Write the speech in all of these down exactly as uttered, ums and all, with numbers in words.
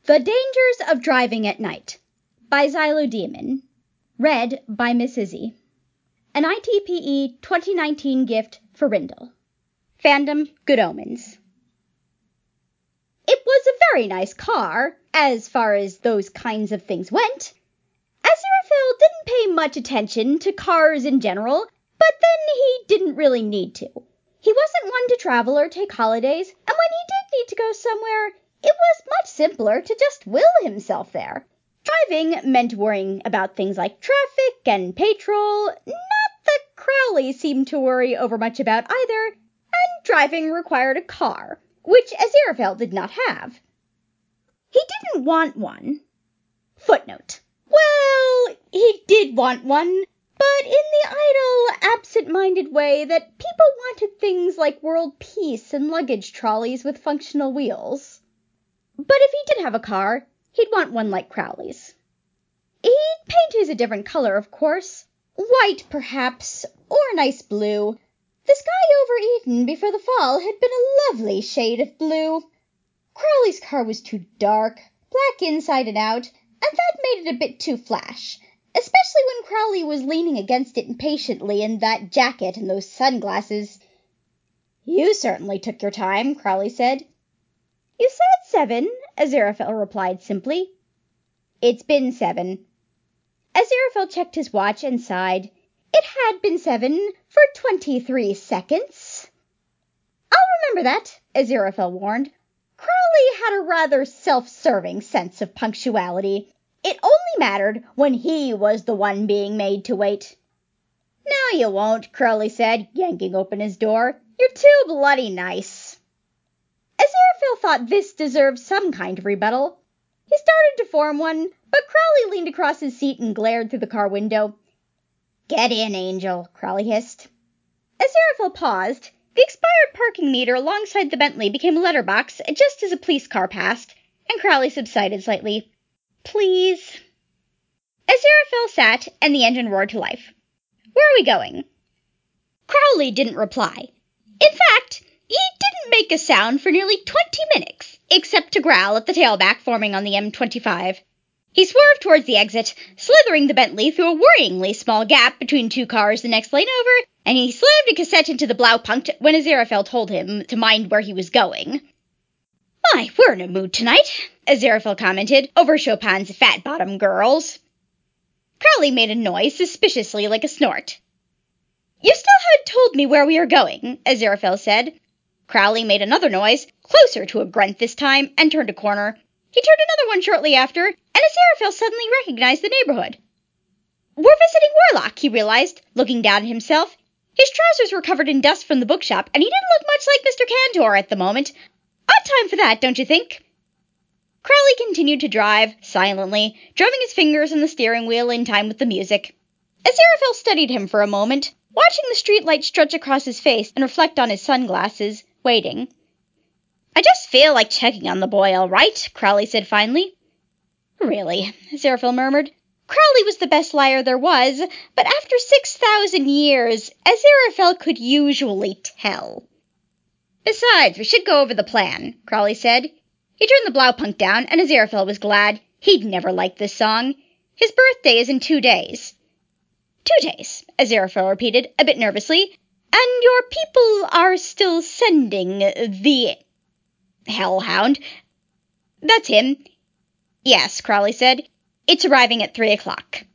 The Dangers of Driving at Night by Xylodemon. Read by Miss Izzy. An I T P E twenty nineteen gift for Rindle. Fandom Good Omens. It was a very nice car, as far as those kinds of things went. Aziraphale didn't pay much attention to cars in general, but then he didn't really need to. He wasn't one to travel or take holidays, and when he did need to go somewhere, it was much simpler to just will himself there. Driving meant worrying about things like traffic and petrol, not that Crowley seemed to worry over much about either, and driving required a car, which Aziraphale did not have. He didn't want one. Footnote. Well, he did want one, but in the idle, absent-minded way that people wanted things like world peace and luggage trolleys with functional wheels. But if he did have a car, he'd want one like Crowley's. He'd paint his a different color, of course. White, perhaps, or a nice blue. The sky over Eden before the fall had been a lovely shade of blue. Crowley's car was too dark, black inside and out, and that made it a bit too flash, especially when Crowley was leaning against it impatiently in that jacket and those sunglasses. "You certainly took your time," Crowley said. "You said seven," Aziraphale replied simply. "It's been seven." Aziraphale checked his watch and sighed. It had been seven for twenty-three seconds. "I'll remember that," Aziraphale warned. Crowley had a rather self-serving sense of punctuality. It only mattered when he was the one being made to wait. "No, you won't," Crowley said, yanking open his door. "You're too bloody nice." Aziraphale thought this deserved some kind of rebuttal. He started to form one, but Crowley leaned across his seat and glared through the car window. "Get in, Angel," Crowley hissed. Aziraphale paused. The expired parking meter alongside the Bentley became a letterbox just as a police car passed, and Crowley subsided slightly. "Please." Aziraphale sat, and the engine roared to life. "Where are we going?" Crowley didn't reply. In fact, he didn't make a sound for nearly twenty minutes, except to growl at the tailback forming on the M twenty-five. He swerved towards the exit, slithering the Bentley through a worryingly small gap between two cars the next lane over, and he slammed a cassette into the Blaupunkt when Aziraphale told him to mind where he was going. "My, we're in a mood tonight," Aziraphale commented over Chopin's Fat Bottom Girls. Crowley made a noise suspiciously like a snort. "You still haven't told me where we are going," Aziraphale said. Crowley made another noise, closer to a grunt this time, and turned a corner. He turned another one shortly after, and Aziraphale suddenly recognized the neighborhood. "We're visiting Warlock," he realized, looking down at himself. His trousers were covered in dust from the bookshop, and he didn't look much like Mister Cantor at the moment. Odd time for that, don't you think? Crowley continued to drive, silently, drumming his fingers on the steering wheel in time with the music. Aziraphale studied him for a moment, watching the streetlight stretch across his face and reflect on his sunglasses, waiting. "I just feel like checking on the boy, all right," Crowley said finally. "Really," Aziraphale murmured. Crowley was the best liar there was, but after six thousand years, Aziraphale could usually tell. "Besides, we should go over the plan," Crowley said. He turned the Blaupunkt down, and Aziraphale was glad. He'd never liked this song. His birthday is in two days. Two days, Aziraphale repeated, a bit nervously. "And your people are still sending the hellhound?" "That's him." "Yes," Crowley said. "It's arriving at three o'clock."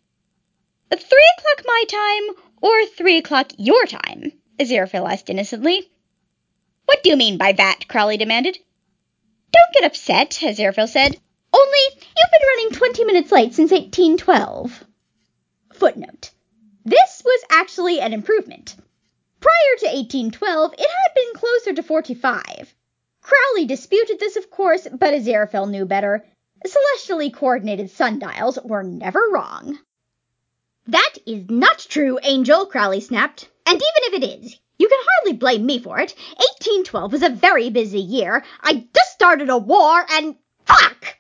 "Three o'clock my time, or three o'clock your time?" Aziraphale asked innocently. "What do you mean by that?" Crowley demanded. "Don't get upset," Aziraphale said. "Only, you've been running twenty minutes late since eighteen twelve. Footnote. This was actually an improvement. Prior to eighteen twelve, it had been closer to forty-five. Crowley disputed this, of course, but Aziraphale knew better. Celestially coordinated sundials were never wrong. "That is not true, Angel," Crowley snapped. "And even if it is, you can hardly blame me for it. eighteen twelve was a very busy year. I just started a war and... Fuck!"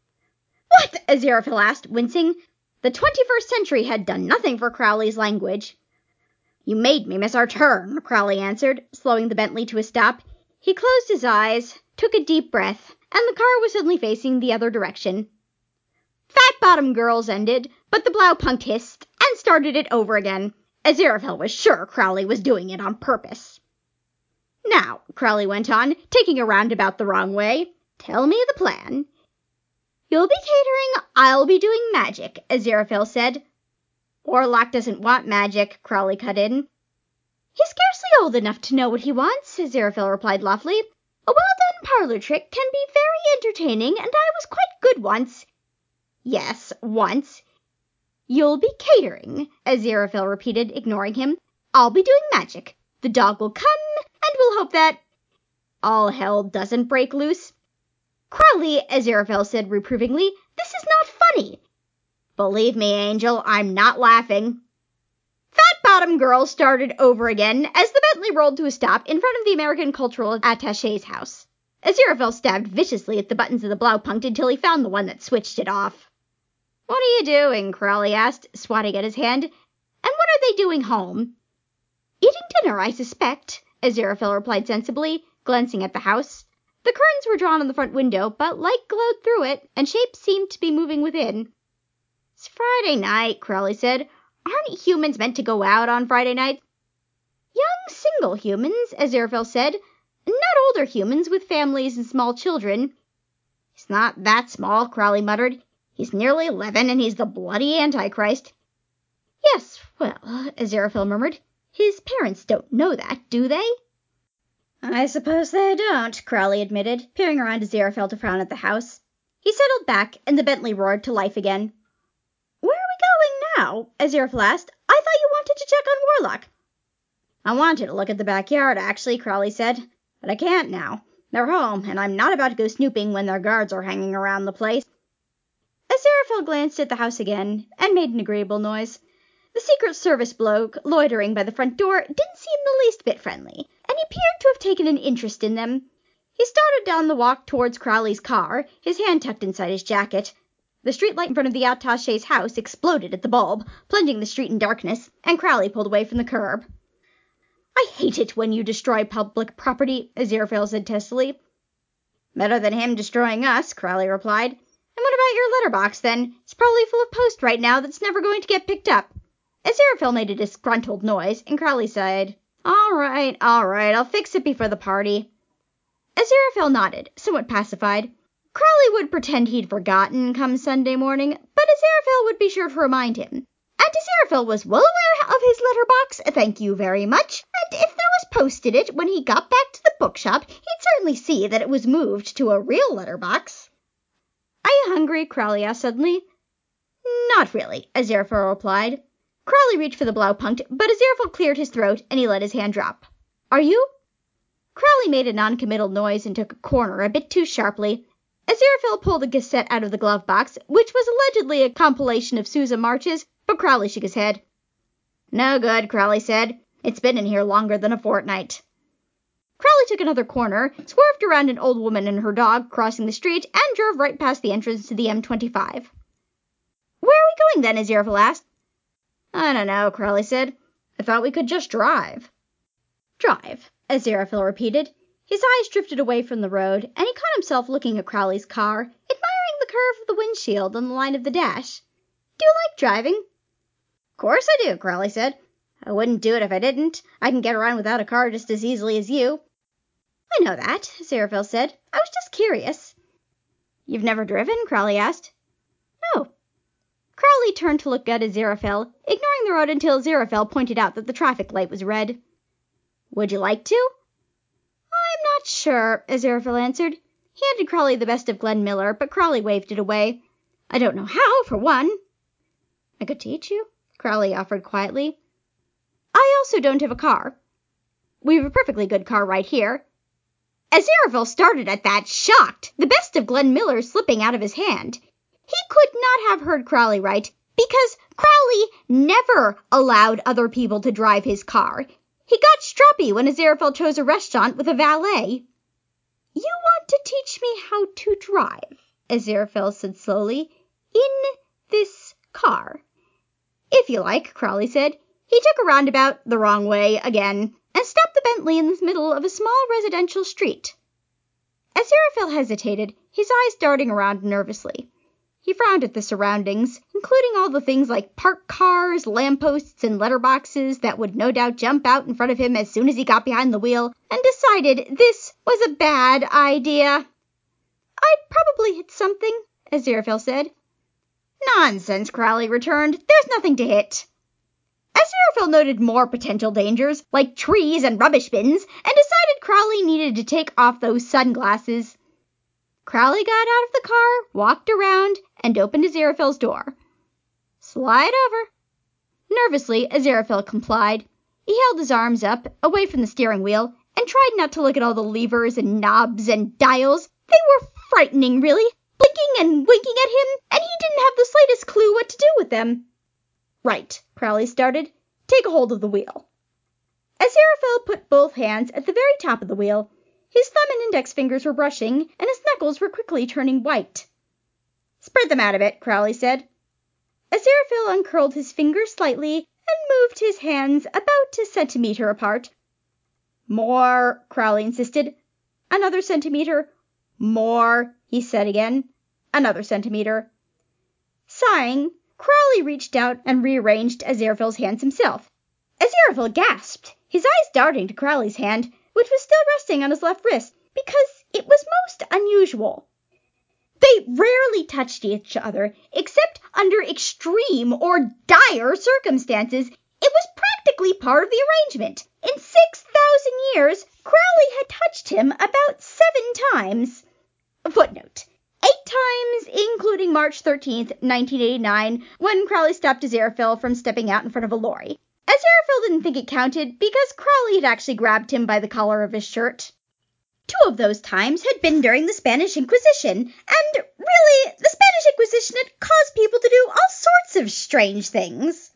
"What?" Aziraphale asked, wincing. The twenty-first century had done nothing for Crowley's language. "You made me miss our turn," Crowley answered, slowing the Bentley to a stop. He closed his eyes, took a deep breath, and the car was suddenly facing the other direction. Fat-bottom girls ended, but the Blaupunkt hissed and started it over again. Aziraphale was sure Crowley was doing it on purpose. Now, Crowley went on, taking a roundabout the wrong way, tell me the plan. You'll be catering, I'll be doing magic, Aziraphale said. Orlok doesn't want magic, Crowley cut in. He's scarcely old enough to know what he wants, Aziraphale replied loftily. A well-done parlor trick can be very entertaining, and I was quite good once. Yes, once. You'll be catering, Aziraphale repeated, ignoring him. I'll be doing magic. The dog will come, and we'll hope that all hell doesn't break loose. Crowley, Aziraphale said reprovingly, this is not funny. Believe me, Angel, I'm not laughing. Fat-bottom girl started over again as the Bentley rolled to a stop in front of the American Cultural Attaché's house. Aziraphale stabbed viciously at the buttons of the Blaupunkt until he found the one that switched it off. What are you doing? Crowley asked, swatting at his hand. And what are they doing home? Eating dinner, I suspect, Aziraphale replied sensibly, glancing at the house. The curtains were drawn on the front window, but light glowed through it, and shapes seemed to be moving within. It's Friday night, Crowley said. Aren't humans meant to go out on Friday nights? Young single humans, Aziraphale said. Not older humans with families and small children. He's not that small, Crowley muttered. He's nearly eleven, and he's the bloody Antichrist. Yes, well, Aziraphale murmured. His parents don't know that, do they? I suppose they don't, Crowley admitted, peering around Aziraphale to frown at the house. He settled back, and the Bentley roared to life again. Where are we going now? Aziraphale asked. I thought you wanted to check on Warlock. I wanted to look at the backyard, actually, Crowley said, but I can't now. They're home, and I'm not about to go snooping when their guards are hanging around the place. Aziraphale glanced at the house again, and made an agreeable noise. The Secret Service bloke, loitering by the front door, didn't seem the least bit friendly, and he appeared to have taken an interest in them. He started down the walk towards Crowley's car, his hand tucked inside his jacket. The streetlight in front of the attaché's house exploded at the bulb, plunging the street in darkness, and Crowley pulled away from the curb. I hate it when you destroy public property, Aziraphale said testily. Better than him destroying us, Crowley replied. And what about your letterbox, then? It's probably full of post right now that's never going to get picked up. Aziraphale made a disgruntled noise, and Crowley sighed. All right, all right, I'll fix it before the party. Aziraphale nodded, somewhat pacified. Crowley would pretend he'd forgotten come Sunday morning, but Aziraphale would be sure to remind him. And Aziraphale was well aware of his letterbox, thank you very much, and if there was post in it when he got back to the bookshop, he'd certainly see that it was moved to a real letterbox. Are you hungry? Crowley asked suddenly. Not really, Aziraphale replied. Crowley reached for the Blaupunkt, but Aziraphale cleared his throat, and he let his hand drop. Are you? Crowley made a non-committal noise and took a corner a bit too sharply. Aziraphale pulled the cassette out of the glove box, which was allegedly a compilation of Sousa marches, but Crowley shook his head. No good, Crowley said. It's been in here longer than a fortnight. Crowley took another corner, swerved around an old woman and her dog crossing the street, and drove right past the entrance to the M twenty-five. Where are we going then? Aziraphale asked. I don't know, Crowley said. I thought we could just drive. Drive, Aziraphale repeated. His eyes drifted away from the road, and he caught himself looking at Crowley's car, admiring the curve of the windshield and the line of the dash. Do you like driving? Of course I do, Crowley said. I wouldn't do it if I didn't. I can get around without a car just as easily as you. I know that, Aziraphale said. I was just curious. You've never driven? Crowley asked. No. Crowley turned to look at Aziraphale, ignoring the road until Aziraphale pointed out that the traffic light was red. Would you like to? I'm not sure, Aziraphale answered. He handed Crowley the best of Glenn Miller, but Crowley waved it away. I don't know how, for one. I could teach you, Crowley offered quietly. I also don't have a car. We have a perfectly good car right here. Aziraphale started at that, shocked, the best of Glenn Miller slipping out of his hand. He could not have heard Crowley right, because Crowley never allowed other people to drive his car. He got stroppy when Aziraphale chose a restaurant with a valet. You want to teach me how to drive, Aziraphale said slowly, in this car. If you like, Crowley said. He took a roundabout the wrong way again, and stopped the Bentley in the middle of a small residential street. Aziraphale hesitated, his eyes darting around nervously. He frowned at the surroundings, including all the things like parked cars, lampposts, and letterboxes that would no doubt jump out in front of him as soon as he got behind the wheel, and decided this was a bad idea. "I'd probably hit something," Aziraphale said. "Nonsense," Crowley returned. "There's nothing to hit." Aziraphale noted more potential dangers, like trees and rubbish bins, and decided Crowley needed to take off those sunglasses. Crowley got out of the car, walked around, and opened Aziraphale's door. "Slide over." Nervously, Aziraphale complied. He held his arms up, away from the steering wheel, and tried not to look at all the levers and knobs and dials. They were frightening, really, blinking and winking at him, and he didn't have the slightest clue what to do with them. "Right," Crowley started. "Take a hold of the wheel." Aziraphale put both hands at the very top of the wheel. His thumb and index fingers were brushing, and his knuckles were quickly turning white. "Spread them out a bit," Crowley said. Aziraphale uncurled his fingers slightly and moved his hands about a centimeter apart. "More," Crowley insisted. "Another centimeter." "More," he said again. "Another centimeter." Sighing, Crowley reached out and rearranged Aziraphale's hands himself. Aziraphale gasped, his eyes darting to Crowley's hand, which was still resting on his left wrist, because it was most unusual. They rarely touched each other, except under extreme or dire circumstances. It was practically part of the arrangement. In six thousand years, Crowley had touched him about seven times. Footnote. Eight times, including March thirteenth, nineteen eighty-nine, when Crowley stopped Aziraphale from stepping out in front of a lorry. Aziraphale didn't think it counted because Crowley had actually grabbed him by the collar of his shirt. Two of those times had been during the Spanish Inquisition, and really, the Spanish Inquisition had caused people to do all sorts of strange things.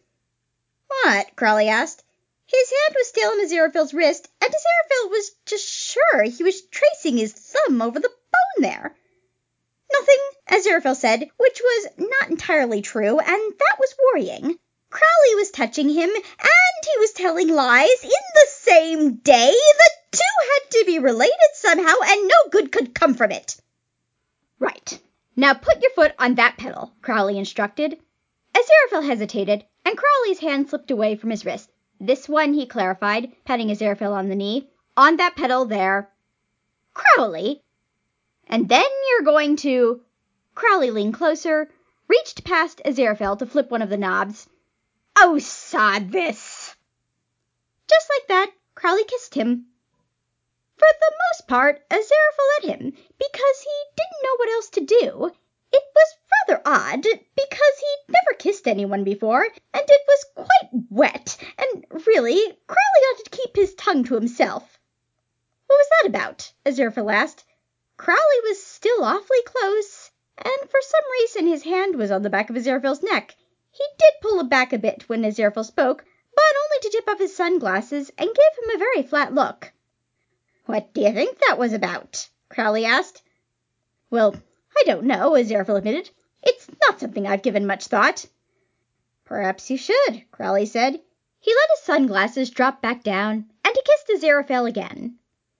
"What?" Crowley asked. His hand was still on Aziraphale's wrist, and Aziraphale was just sure he was tracing his thumb over the bone there. "Nothing," Aziraphale said, which was not entirely true, and that was worrying. Crowley was touching him, and he was telling lies in the same day. The two had to be related somehow, and no good could come from it. "Right. Now put your foot on that pedal," Crowley instructed. Aziraphale hesitated, and Crowley's hand slipped away from his wrist. "This one," he clarified, patting Aziraphale on the knee. "On that pedal there." "Crowley!" "And then you're going to—" Crowley leaned closer, reached past Aziraphale to flip one of the knobs. "Oh, sod this!" Just like that, Crowley kissed him. For the most part, Aziraphale let him, because he didn't know what else to do. It was rather odd, because he'd never kissed anyone before, and it was quite wet, and really, Crowley ought to keep his tongue to himself. "What was that about?" Aziraphale asked. Crowley was still awfully close, and for some reason his hand was on the back of Aziraphale's neck. He did pull it back a bit when Aziraphale spoke, but only to tip off his sunglasses and give him a very flat look. "What do you think that was about?" Crowley asked. "Well, I don't know," Aziraphale admitted. "It's not something I've given much thought." "Perhaps you should," Crowley said. He let his sunglasses drop back down, and he kissed Aziraphale again.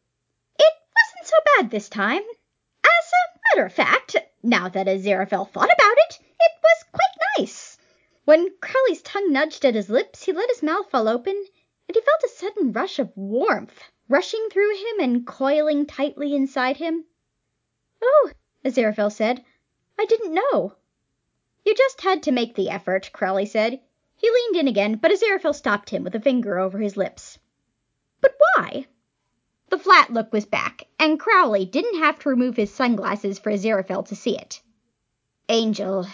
It wasn't so bad this time. As a matter of fact, now that Aziraphale thought about it, it was quite nice. When Crowley's tongue nudged at his lips, he let his mouth fall open, and he felt a sudden rush of warmth rushing through him and coiling tightly inside him. "Oh," Aziraphale said, "I didn't know." "You just had to make the effort," Crowley said. He leaned in again, but Aziraphale stopped him with a finger over his lips. "But why?" The flat look was back, and Crowley didn't have to remove his sunglasses for Aziraphale to see it. "Angel—"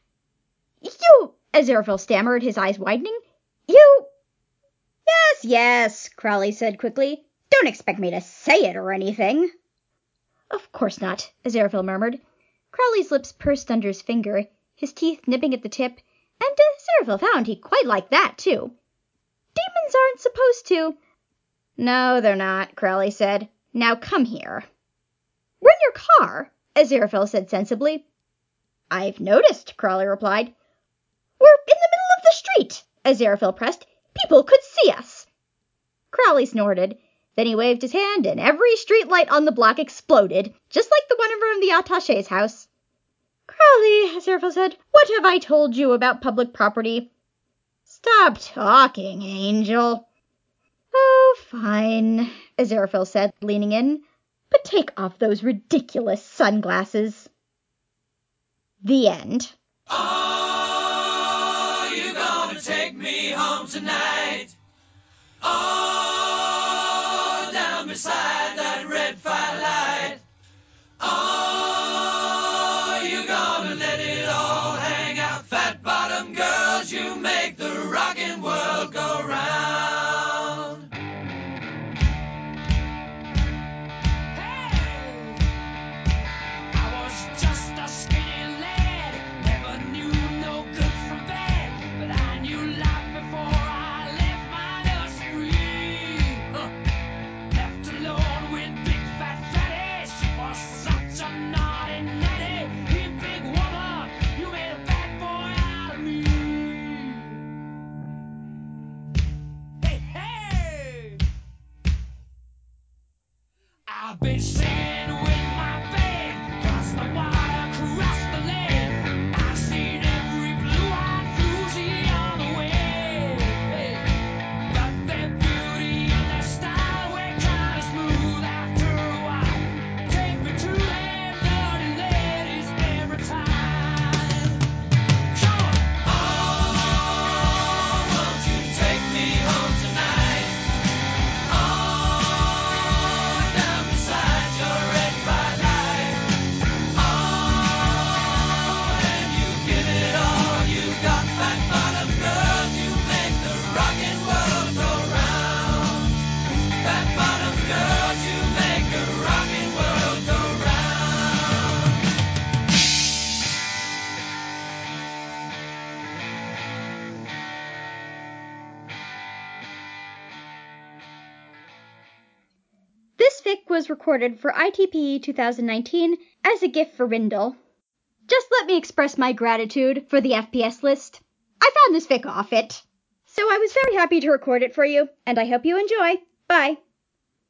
"You—" Aziraphale stammered, his eyes widening. "You—" "Yes, yes," Crowley said quickly. "Don't expect me to say it or anything." "Of course not," Aziraphale murmured. Crowley's lips pursed under his finger, his teeth nipping at the tip, and Aziraphale found he quite liked that, too. "Demons aren't supposed to—" "No, they're not," Crowley said. "Now come here." "We're in your car," Aziraphale said sensibly. "I've noticed," Crowley replied. "We're in the middle of the street," Aziraphale pressed. "People could see us." Crowley snorted. Then he waved his hand, and every street light on the block exploded, just like the one over the attache's house. Crowley, Aziraphale said, what have I told you about public property? Stop talking, Angel. Oh, fine, Aziraphale said, leaning in. But take off those ridiculous sunglasses. The end. Oh, you gonna take me home tonight? Oh, down beside that red firelight. Oh, you gonna let it all hang out, fat bottom girls, you make the rockin' world go round. Hey, I was just a skinny lad, never knew no good from bad, but I knew life before I left my nursery. Huh. Left alone with big fat fatty, she was such a naughty natty. You big woman, you made a bad boy out of me. Hey, hey! I've been singing with my band, cross the water, cross the land. I've seen every blue-eyed floozy on the way. Hey. But their beauty and their style were kind of smooth after a while. Take me to them dirty ladies every time. Come on! Oh, won't you take me home tonight? Oh, down beside your red firelight. Oh, and you give it all you got, fat bottom girls, you make the rockin' world go round. Fat bottom girls, you make the rockin' world go round. This fic was recorded for I T P E twenty nineteen as a gift for Rindle. Just let me express my gratitude for the F P S list. I found this fic off it. So I was very happy to record it for you, and I hope you enjoy. Bye.